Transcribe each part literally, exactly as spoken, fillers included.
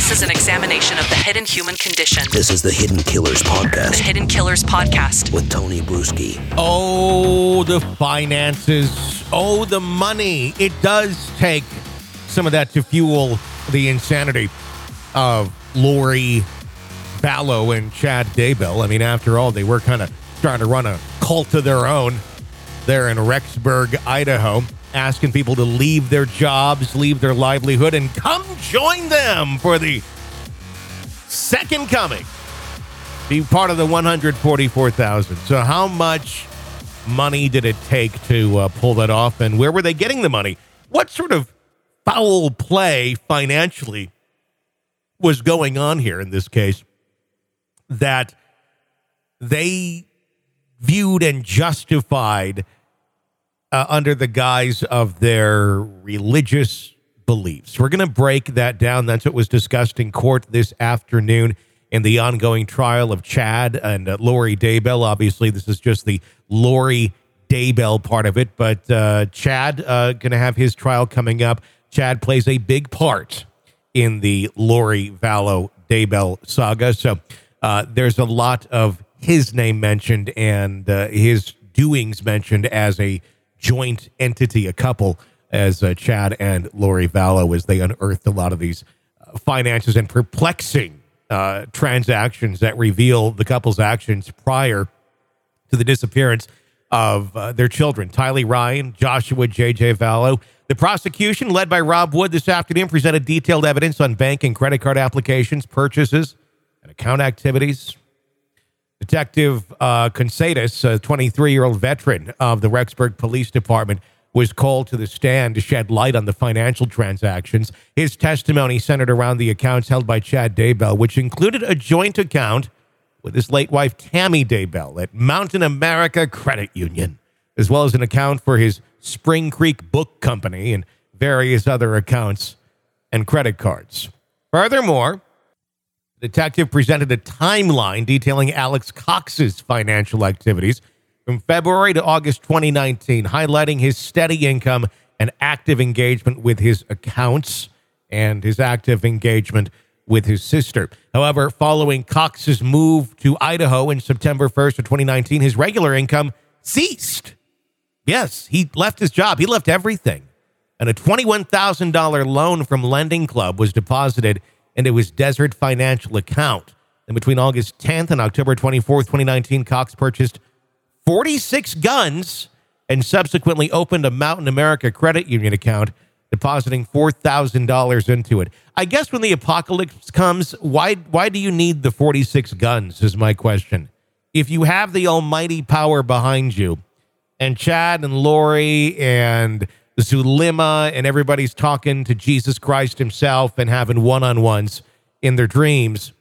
This is an examination of the hidden human condition. This is the Hidden Killers Podcast. The Hidden Killers Podcast. With Tony Bruschi. Oh, the finances. Oh, the money. It does take some of that to fuel the insanity of Lori Vallow and Chad Daybell. I mean, after all, they were kind of trying to run a cult of their own there in Rexburg, Idaho, asking people to leave their jobs, leave their livelihood, and come join them for the second coming. Be part of the one hundred forty-four thousand. So how much money did it take to uh, pull that off, and where were they getting the money? What sort of foul play financially was going on here in this case that they viewed and justified uh, under the guise of their religious beliefs? We're going to break that down. That's what was discussed in court this afternoon in the ongoing trial of Chad and uh, Lori Daybell. Obviously, this is just the Lori Daybell part of it, but uh, Chad uh, going to have his trial coming up. Chad plays a big part in the Lori Vallow Daybell saga, so uh, there's a lot of his name mentioned and uh, his doings mentioned as a joint entity, a couple, as uh, Chad and Lori Vallow, as they unearthed a lot of these uh, finances and perplexing uh, transactions that reveal the couple's actions prior to the disappearance of uh, their children, Tylee Ryan, Joshua J J Vallow. The prosecution, led by Rob Wood this afternoon, presented detailed evidence on bank and credit card applications, purchases, and account activities. Detective uh, Consadis, a twenty-three-year-old veteran of the Rexburg Police Department, was called to the stand to shed light on the financial transactions. His testimony centered around the accounts held by Chad Daybell, which included a joint account with his late wife, Tammy Daybell, at Mountain America Credit Union, as well as an account for his Spring Creek Book Company and various other accounts and credit cards. Furthermore, the detective presented a timeline detailing Alex Cox's financial activities from February to August twenty nineteen, highlighting his steady income and active engagement with his accounts and his active engagement with his sister. However, following Cox's move to Idaho in September first of twenty nineteen, his regular income ceased. Yes, he left his job. He left everything. And a twenty-one thousand dollars loan from Lending Club was deposited into his Desert Financial account. And between August tenth and October twenty-fourth, twenty nineteen, Cox purchased forty-six guns and subsequently opened a Mountain America Credit Union account, depositing four thousand dollars into it. I guess when the apocalypse comes, why why do you need the forty-six guns is my question. If you have the almighty power behind you, and Chad and Lori and Zulima and everybody's talking to Jesus Christ himself and having one-on-ones in their dreams,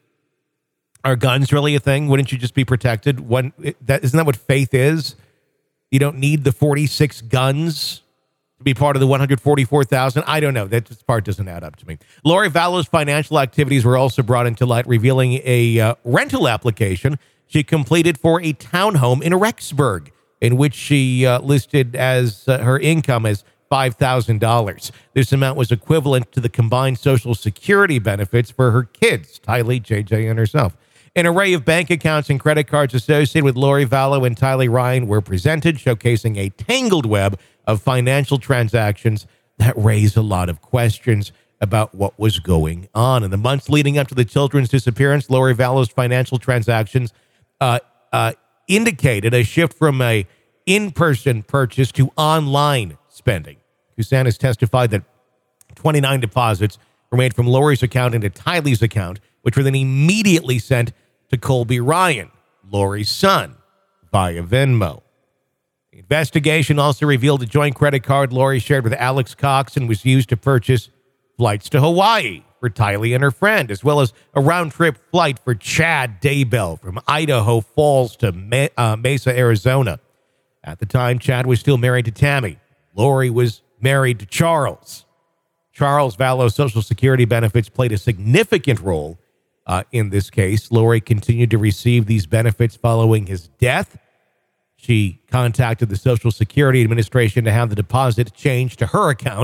are guns really a thing? Wouldn't you just be protected? One, that, isn't that what faith is? You don't need the forty-six guns to be part of the one hundred forty-four thousand? I don't know. That part doesn't add up to me. Lori Vallow's financial activities were also brought into light, revealing a uh, rental application she completed for a townhome in Rexburg, in which she uh, listed as uh, her income as five thousand dollars. This amount was equivalent to the combined Social Security benefits for her kids, Tylee, J J, and herself. An array of bank accounts and credit cards associated with Lori Vallow and Tylee Ryan were presented, showcasing a tangled web of financial transactions that raise a lot of questions about what was going on. In the months leading up to the children's disappearance, Lori Vallow's financial transactions uh, uh, indicated a shift from a in-person purchase to online spending. Kusan has testified that twenty-nine deposits were made from Lori's account into Tylee's account, which were then immediately sent to Colby Ryan, Lori's son, via Venmo. The investigation also revealed a joint credit card Lori shared with Alex Cox and was used to purchase flights to Hawaii for Tylee and her friend, as well as a round-trip flight for Chad Daybell from Idaho Falls to Me- uh, Mesa, Arizona. At the time, Chad was still married to Tammy. Lori was married to Charles. Charles Vallow's Social Security benefits played a significant role uh, in this case. Lori continued to receive these benefits following his death. She contacted the Social Security Administration to have the deposit changed to her account.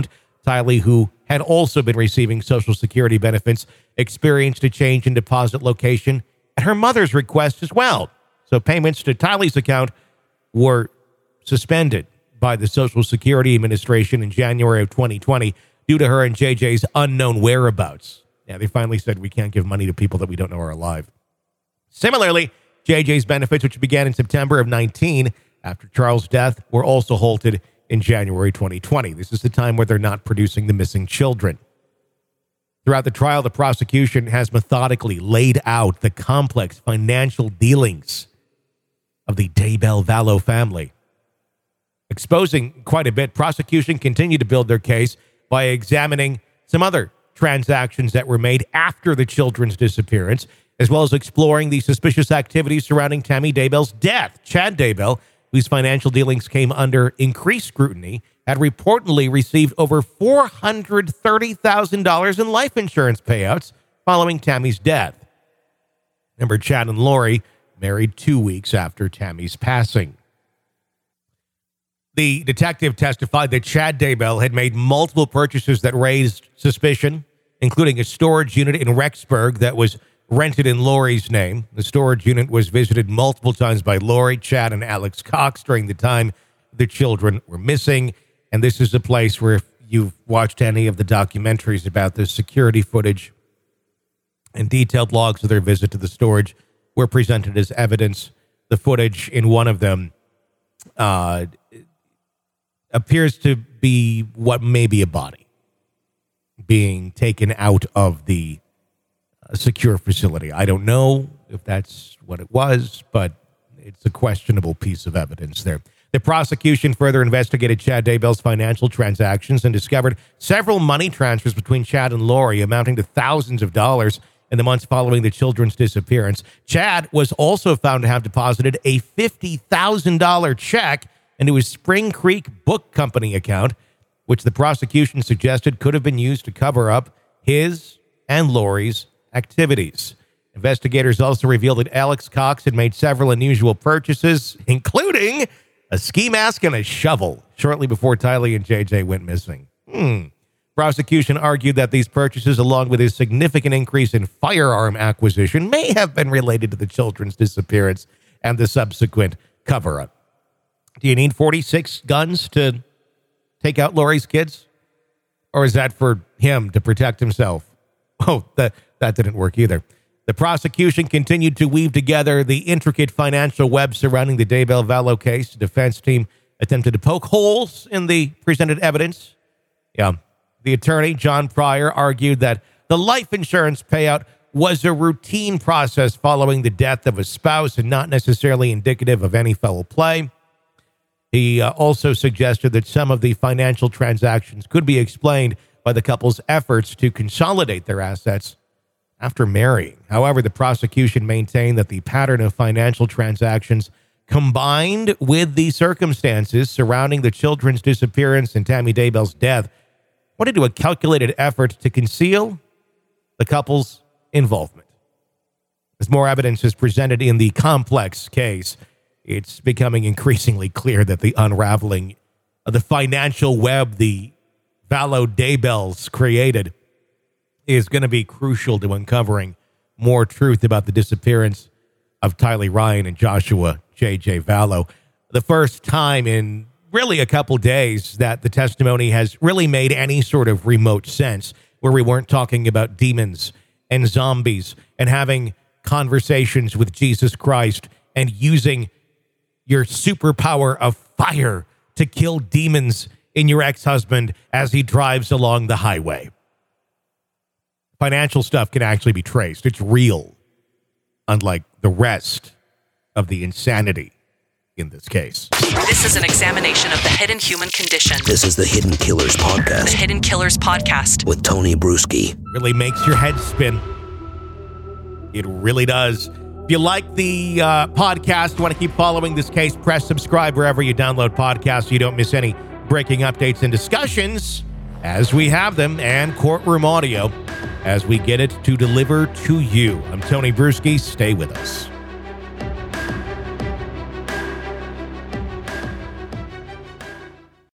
Tylee, who had also been receiving Social Security benefits, experienced a change in deposit location at her mother's request as well. So payments to Tylee's account were suspended by the Social Security Administration in January of twenty twenty due to her and J J's unknown whereabouts. Yeah, they finally said we can't give money to people that we don't know are alive. Similarly, J J's benefits, which began in September of nineteen after Charles' death, were also halted in January twenty twenty. This is the time where they're not producing the missing children. Throughout the trial, the prosecution has methodically laid out the complex financial dealings of the Daybell Vallow family. Exposing quite a bit, prosecution continued to build their case by examining some other transactions that were made after the children's disappearance, as well as exploring the suspicious activities surrounding Tammy Daybell's death. Chad Daybell, whose financial dealings came under increased scrutiny, had reportedly received over four hundred thirty thousand dollars in life insurance payouts following Tammy's death. Remember, Chad and Lori married two weeks after Tammy's passing. The detective testified that Chad Daybell had made multiple purchases that raised suspicion, including a storage unit in Rexburg that was rented in Lori's name. The storage unit was visited multiple times by Lori, Chad, and Alex Cox during the time the children were missing. And this is a place where, if you've watched any of the documentaries about the security footage and detailed logs of their visit to the storage were presented as evidence. The footage in one of them uh, appears to be what may be a body being taken out of the uh, secure facility. I don't know if that's what it was, but it's a questionable piece of evidence there. The prosecution further investigated Chad Daybell's financial transactions and discovered several money transfers between Chad and Lori amounting to thousands of dollars in the months following the children's disappearance. Chad was also found to have deposited a fifty thousand dollars check into his Spring Creek Book Company account, which the prosecution suggested could have been used to cover up his and Lori's activities. Investigators also revealed that Alex Cox had made several unusual purchases, including a ski mask and a shovel, shortly before Tylee and J J went missing. Hmm. Prosecution argued that these purchases, along with his significant increase in firearm acquisition, may have been related to the children's disappearance and the subsequent cover-up. Do you need forty-six guns to take out Lori's kids? Or is that for him to protect himself? Oh, that, that didn't work either. The prosecution continued to weave together the intricate financial web surrounding the Daybell Vallow case. The defense team attempted to poke holes in the presented evidence. Yeah. The attorney, John Pryor, argued that the life insurance payout was a routine process following the death of a spouse and not necessarily indicative of any foul play. He uh, also suggested that some of the financial transactions could be explained by the couple's efforts to consolidate their assets after marrying. However, the prosecution maintained that the pattern of financial transactions, combined with the circumstances surrounding the children's disappearance and Tammy Daybell's death, pointed to a calculated effort to conceal the couple's involvement. As more evidence is presented in the complex case, it's becoming increasingly clear that the unraveling of the financial web the Vallow Daybells created is going to be crucial to uncovering more truth about the disappearance of Tylee Ryan and Joshua J J Vallow. The first time in really a couple days that the testimony has really made any sort of remote sense, where we weren't talking about demons and zombies and having conversations with Jesus Christ and using your superpower of fire to kill demons in your ex-husband as he drives along the highway. Financial stuff can actually be traced. It's real, unlike the rest of the insanity in this case. This is an examination of the hidden human condition. This is the Hidden Killers Podcast. The Hidden Killers Podcast. With Tony Bruschi. Really makes your head spin. It really does. If you like the uh, podcast, you want to keep following this case, press subscribe wherever you download podcasts so you don't miss any breaking updates and discussions as we have them, and courtroom audio as we get it to deliver to you. I'm Tony Bruschi. Stay with us.